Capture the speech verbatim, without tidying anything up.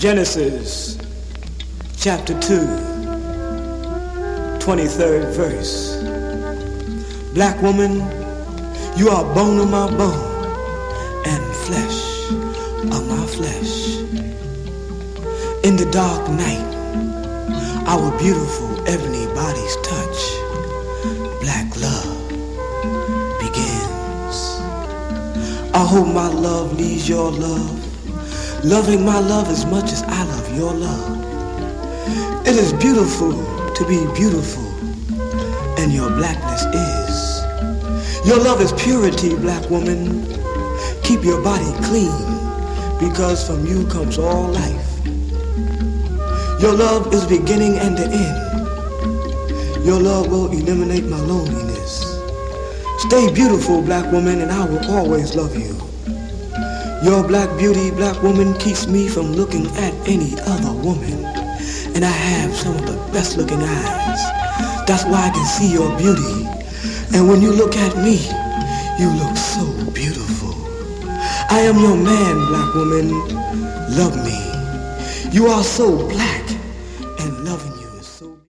Genesis chapter two, twenty-third verse. Black woman, you are bone of my bone and flesh of my flesh. In the dark night, our beautiful ebony bodies touch. Black love begins. I hope my love needs your love, loving my love as much as I love your love. It is beautiful to be beautiful, and your blackness is. Your love is purity, black woman. Keep your body clean, because from you comes all life. Your love is the beginning and the end. Your love will eliminate my loneliness. Stay beautiful, black woman, and I will always love you. Your black beauty, black woman, keeps me from looking at any other woman. And I have some of the best looking eyes. That's why I can see your beauty. And when you look at me, you look so beautiful. I am your man, black woman. Love me. You are so black and loving.